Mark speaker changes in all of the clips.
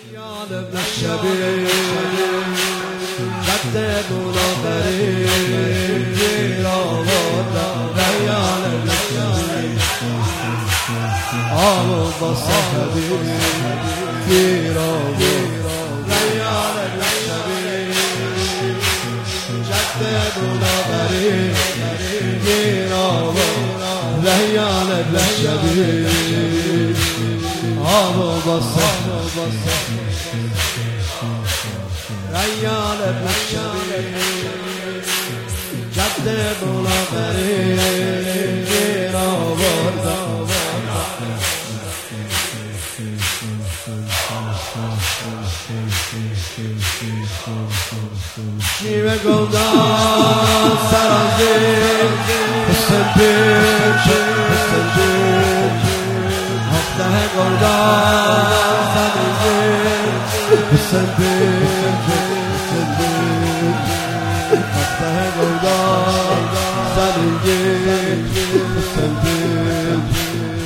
Speaker 1: یاد ابن شبیه جد بلابری گیر آوردم ریان ابن شبیه آمد با صحبی گیر آوردم ریان ابن شبیه جد بلابری گیر آوردم ریان ابن شبیه آمد با صحبی ریان ابن شبیه جد بلابری گیر آوردم شیوه گلدان سرازیر حسن پیچ حسن پیچ هفته گلدان سرازیر حسن پیچ حسن پیچ هفته گلدان سرازیر حسن پیچ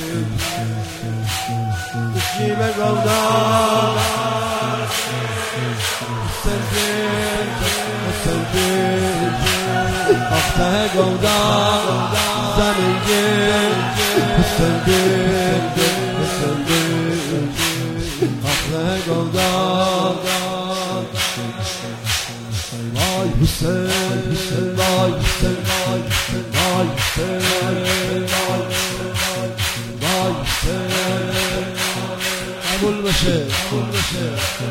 Speaker 1: شیوه گلدان هفته گلدان زمینگیر حسن گیر حسن گیر هفته گلدان وای حسین حسین وای حسین وای حسین وای حسین وای حسین قبول بشه قبول بشه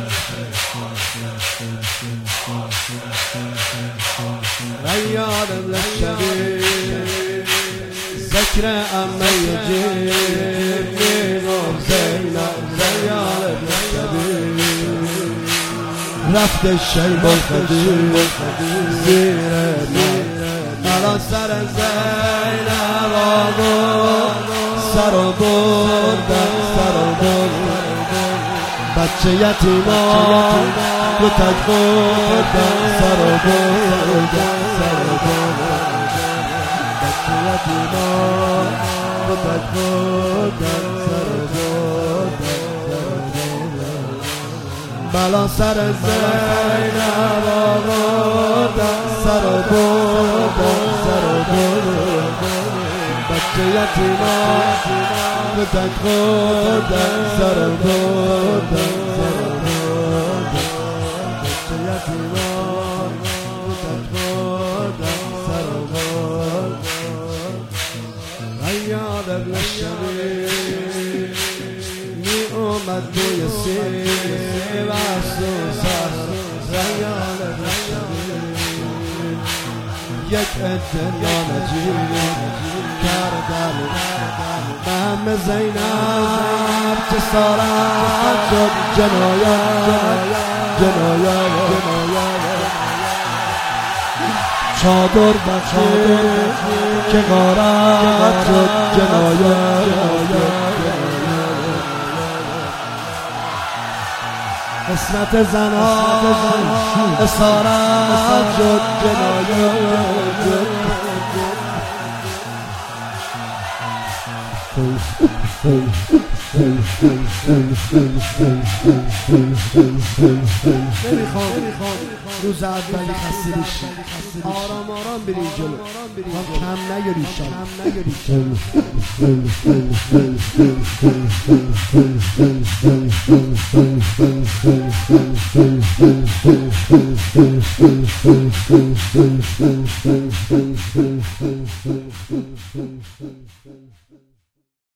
Speaker 1: ریان ابن شبیه ذکر امه یجیب میگم زینب ریان ابن شبیه رفت شیب الخدیر زیر مرا سر زینب آورد سر و بردم سر و بردم بچه یتیمان دو تک بردم سر و بردم سر و بردم بچه یتیمان دو تک بردم سر و بردم بلا سر زینب آوردم سر و بردم سر و بردم بچه یتیمان دو تک بردم سر و بردم سر و بردم بچه یتیمان دو تک بردم سر و بردم ریان ابن شبیه می اومد توی سیب است و سر ریان ابن شبیه یک عده نانجیب کردن مهم زینب چه سارت شد جنایت جنایت چادر بخیر که غارت شد جنایت قسمت زنان اسارت شد جنایت نمیخوام روز اولی خسته بشی آرام آرام بری جلو هم کم نگیری شم